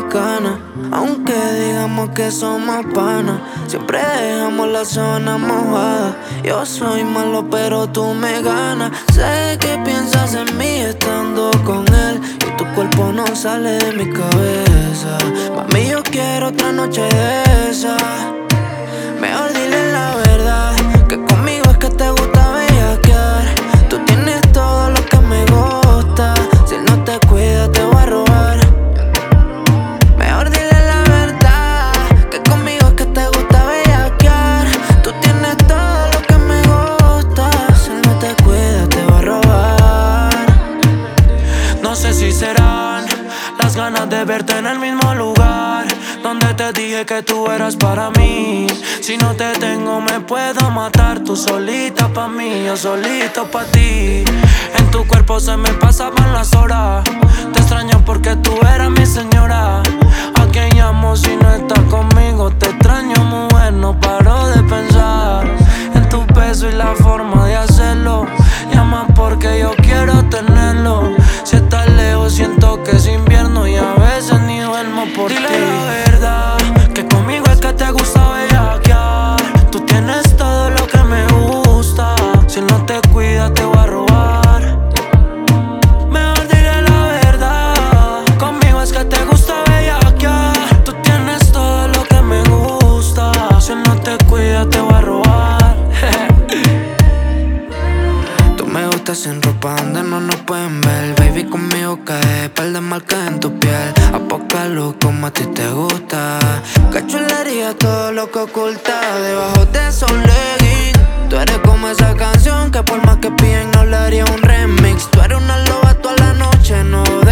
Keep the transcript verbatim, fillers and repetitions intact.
bacana. Aunque digamos que somos panas, siempre dejamos la zona mojada. Yo soy malo pero tú me ganas. Sé que piensas en mí estando con él, y tu cuerpo no sale de mi cabeza. Mami, yo quiero otra noche de esa. Mejor dile la verdad, que conmigo es que te gusta bellaquear. Tú tienes todo lo que me gusta, si no te cuidas te voy a robar. Mejor dile la verdad, que conmigo es que te gusta bellaquear. Tú tienes todo lo que me gusta, si no te cuidas te voy a robar. No sé si serán las ganas de verte en el mismo lugar donde te dije que tú eras para mí. Si no te tengo me puedo matar. Tú solita pa' mí, yo solito pa' ti. En tu cuerpo se me pasaban las horas. Te extraño porque tú eras mi señora. ¿A quién llamo si no estás conmigo? Te extraño, mujer, no paro de pensar en tu peso y la forma de hacerlo. Llama porque yo quiero tenerlo. Si estás lejos siento que es invierno y a veces ni duermo por ti. Dile la verdad, que conmigo es que te gusta bellaquear. Tú tienes todo lo que me gusta, si no te cuidas te voy a robar. Mejor dile la verdad, conmigo es que te gusta bellaquear. Tú tienes todo lo que me gusta, si no te cuidas te voy a robar. Tú me gustas sin ropa donde no nos pueden ver. Baby, conmigo cae par de marcas en tu piel. A poca luz como a ti te gusta. Qué chulería todo lo que oculta debajo de esos leggings. Tú eres como esa canción que por más que piden no le haría un remix. Tú eres una loba toda la noche, no